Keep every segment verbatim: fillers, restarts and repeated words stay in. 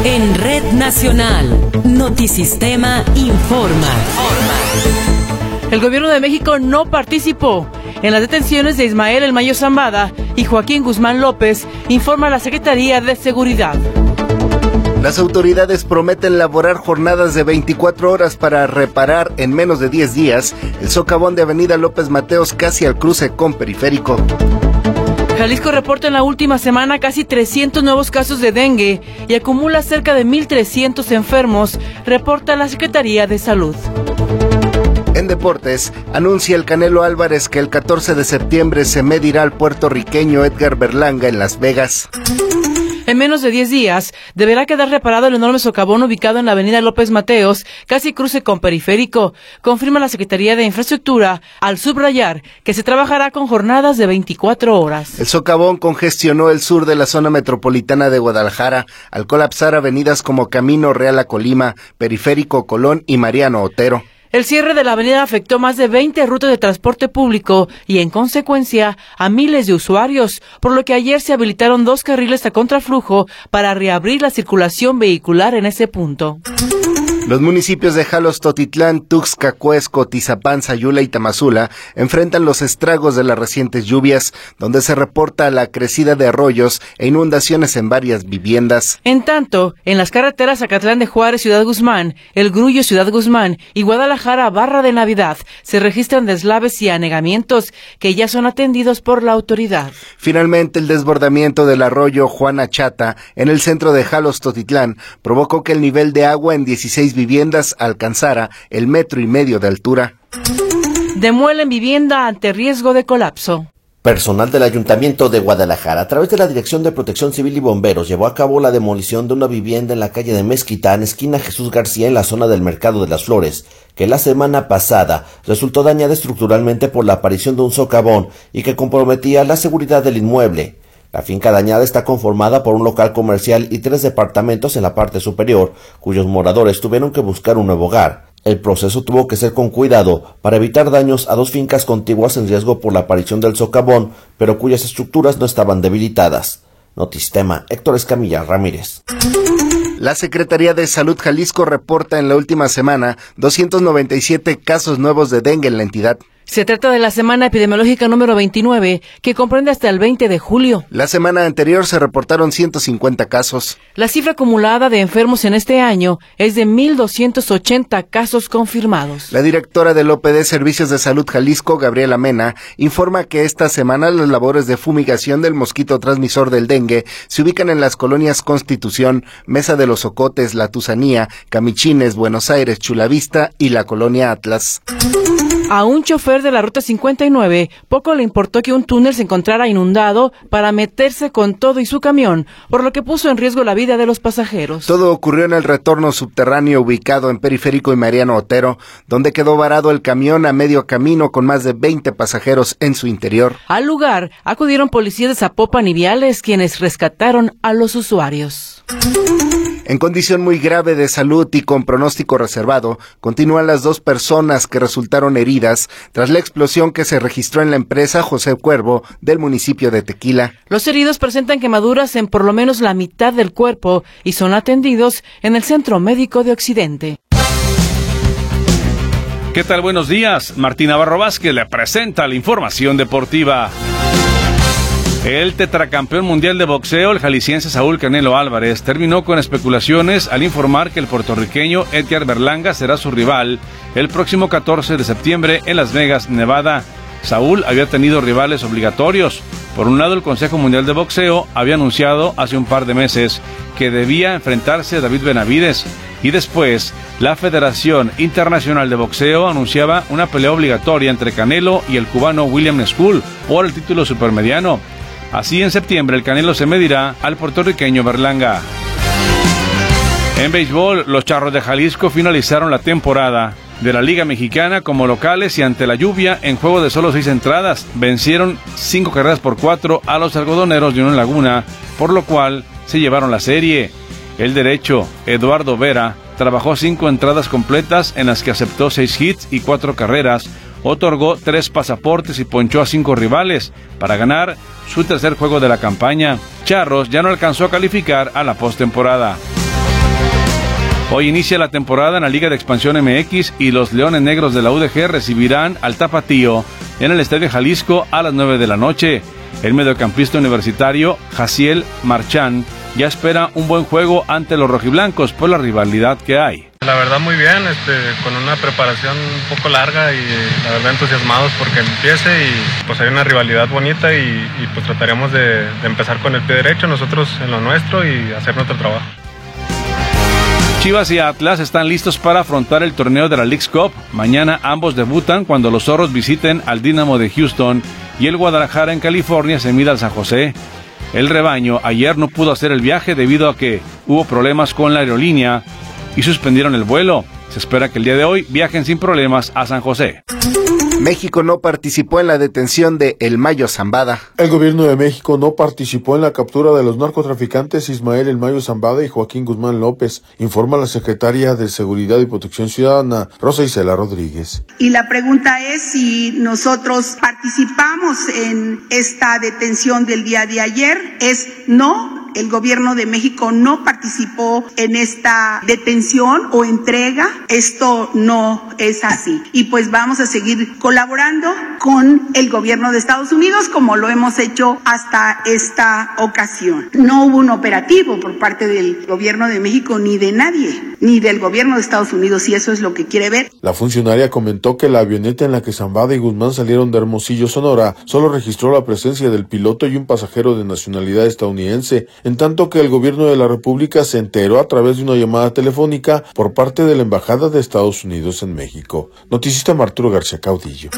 En Red Nacional, Notisistema informa. El gobierno de México no participó en las detenciones de Ismael El Mayo Zambada y Joaquín Guzmán López, informa la Secretaría de Seguridad. Las autoridades prometen elaborar jornadas de veinticuatro horas para reparar en menos de diez días el socavón de Avenida López Mateos casi al cruce con Periférico. Jalisco reporta en la última semana casi trescientos nuevos casos de dengue y acumula cerca de mil trescientos enfermos, reporta la Secretaría de Salud. En deportes, anuncia el Canelo Álvarez que el catorce de septiembre se medirá al puertorriqueño Edgar Berlanga en Las Vegas. En menos de diez días, deberá quedar reparado el enorme socavón ubicado en la avenida López Mateos, casi cruce con Periférico, confirma la Secretaría de Infraestructura, al subrayar que se trabajará con jornadas de veinticuatro horas. El socavón congestionó el sur de la zona metropolitana de Guadalajara, al colapsar avenidas como Camino Real a Colima, Periférico, Colón y Mariano Otero. El cierre de la avenida afectó más de veinte rutas de transporte público y, en consecuencia, a miles de usuarios, por lo que ayer se habilitaron dos carriles a contraflujo para reabrir la circulación vehicular en ese punto. Los municipios de Jalos, Totitlán, Tuxtla, Cuesco, Tizapán, Sayula y Tamazula enfrentan los estragos de las recientes lluvias, donde se reporta la crecida de arroyos e inundaciones en varias viviendas. En tanto, en las carreteras Zacatlán de Juárez, Ciudad Guzmán, El Grullo, Ciudad Guzmán y Guadalajara, Barra de Navidad, se registran deslaves y anegamientos que ya son atendidos por la autoridad. Finalmente, el desbordamiento del arroyo Juana Chata en el centro de Jalos, Totitlán, provocó que el nivel de agua en dieciséis viviendas alcanzara el metro y medio de altura. Demuelen vivienda ante riesgo de colapso. Personal del Ayuntamiento de Guadalajara, a través de la Dirección de Protección Civil y Bomberos, llevó a cabo la demolición de una vivienda en la calle de Mezquitán, esquina Jesús García, en la zona del Mercado de las Flores, que la semana pasada resultó dañada estructuralmente por la aparición de un socavón y que comprometía la seguridad del inmueble. La finca dañada está conformada por un local comercial y tres departamentos en la parte superior, cuyos moradores tuvieron que buscar un nuevo hogar. El proceso tuvo que ser con cuidado para evitar daños a dos fincas contiguas en riesgo por la aparición del socavón, pero cuyas estructuras no estaban debilitadas. Notisistema, Héctor Escamilla Ramírez. La Secretaría de Salud Jalisco reporta en la última semana doscientos noventa y siete casos nuevos de dengue en la entidad. Se trata de la semana epidemiológica número veintinueve, que comprende hasta el veinte de julio. La semana anterior se reportaron ciento cincuenta casos. La cifra acumulada de enfermos en este año es de mil doscientos ochenta casos confirmados. La directora del O P D Servicios de Salud Jalisco, Gabriela Mena, informa que esta semana las labores de fumigación del mosquito transmisor del dengue se ubican en las colonias Constitución, Mesa de los Ocotes, La Tusanía, Camichines, Buenos Aires, Chulavista y la colonia Atlas. A un chofer de la Ruta cincuenta y nueve poco le importó que un túnel se encontrara inundado para meterse con todo y su camión, por lo que puso en riesgo la vida de los pasajeros. Todo ocurrió en el retorno subterráneo ubicado en Periférico y Mariano Otero, donde quedó varado el camión a medio camino con más de veinte pasajeros en su interior. Al lugar acudieron policías de Zapopan y Viales, quienes rescataron a los usuarios. En condición muy grave de salud y con pronóstico reservado, continúan las dos personas que resultaron heridas tras la explosión que se registró en la empresa José Cuervo del municipio de Tequila. Los heridos presentan quemaduras en por lo menos la mitad del cuerpo y son atendidos en el Centro Médico de Occidente. ¿Qué tal? Buenos días. Martín Navarro Vázquez le presenta la información deportiva. El tetracampeón mundial de boxeo, el jalisciense Saúl Canelo Álvarez, terminó con especulaciones al informar que el puertorriqueño Edgar Berlanga será su rival el próximo catorce de septiembre en Las Vegas, Nevada. Saúl había tenido rivales obligatorios. Por un lado, el Consejo Mundial de Boxeo había anunciado hace un par de meses que debía enfrentarse a David Benavides, y después la Federación Internacional de Boxeo anunciaba una pelea obligatoria entre Canelo y el cubano William School por el título supermediano. Así, en septiembre, el Canelo se medirá al puertorriqueño Berlanga. En béisbol, los Charros de Jalisco finalizaron la temporada de la Liga Mexicana como locales y ante la lluvia, en juego de solo seis entradas, vencieron cinco carreras por cuatro a los algodoneros de Unión Laguna, por lo cual se llevaron la serie. El derecho, Eduardo Vera, trabajó cinco entradas completas en las que aceptó seis hits y cuatro carreras, otorgó tres pasaportes y ponchó a cinco rivales para ganar su tercer juego de la campaña. Charros ya no alcanzó a calificar a la postemporada. Hoy inicia la temporada en la Liga de Expansión M X y los Leones Negros de la U D G recibirán al Tapatío en el Estadio Jalisco a las nueve de la noche. El mediocampista universitario Jaciel Marchán ya espera un buen juego ante los rojiblancos por la rivalidad que hay. La verdad muy bien, este, con una preparación un poco larga y la verdad entusiasmados porque empiece y pues hay una rivalidad bonita y, y pues trataremos de, de empezar con el pie derecho, nosotros en lo nuestro y hacer nuestro trabajo. Chivas y Atlas están listos para afrontar el torneo de la Leagues Cup. Mañana ambos debutan cuando los zorros visiten al Dynamo de Houston y el Guadalajara en California se mida al San José. El rebaño ayer no pudo hacer el viaje debido a que hubo problemas con la aerolínea y suspendieron el vuelo. Se espera que el día de hoy viajen sin problemas a San José. México no participó en la detención de El Mayo Zambada. El gobierno de México no participó en la captura de los narcotraficantes Ismael El Mayo Zambada y Joaquín Guzmán López, informa la secretaria de Seguridad y Protección Ciudadana, Rosa Isela Rodríguez. Y la pregunta es si nosotros participamos en esta detención del día de ayer. Es no. El gobierno de México no participó en esta detención o entrega. Esto no es así. Y pues vamos a seguir colaborando con el gobierno de Estados Unidos como lo hemos hecho hasta esta ocasión. No hubo un operativo por parte del gobierno de México ni de nadie, ni del gobierno de Estados Unidos, si eso es lo que quiere ver. La funcionaria comentó que la avioneta en la que Zambada y Guzmán salieron de Hermosillo, Sonora, solo registró la presencia del piloto y un pasajero de nacionalidad estadounidense, en tanto que el gobierno de la República se enteró a través de una llamada telefónica por parte de la Embajada de Estados Unidos en México. Noticista Arturo García Caudillo.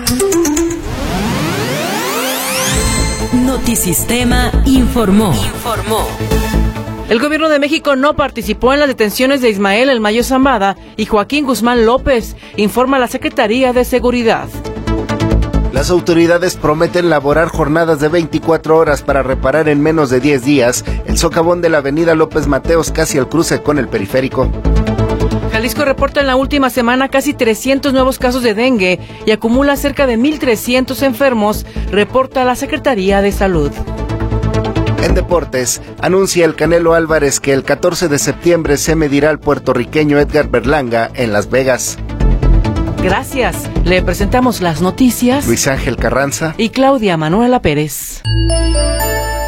Notisistema informó. Informó. El gobierno de México no participó en las detenciones de Ismael El Mayo Zambada y Joaquín Guzmán López, informa la Secretaría de Seguridad. Las autoridades prometen laborar jornadas de veinticuatro horas para reparar en menos de diez días el socavón de la avenida López Mateos casi al cruce con el periférico. Jalisco reporta en la última semana casi trescientos nuevos casos de dengue y acumula cerca de mil trescientos enfermos, reporta la Secretaría de Salud. En deportes, anuncia el Canelo Álvarez que el catorce de septiembre se medirá al puertorriqueño Edgar Berlanga en Las Vegas. Gracias. Le presentamos las noticias. Luis Ángel Carranza y Claudia Manuela Pérez.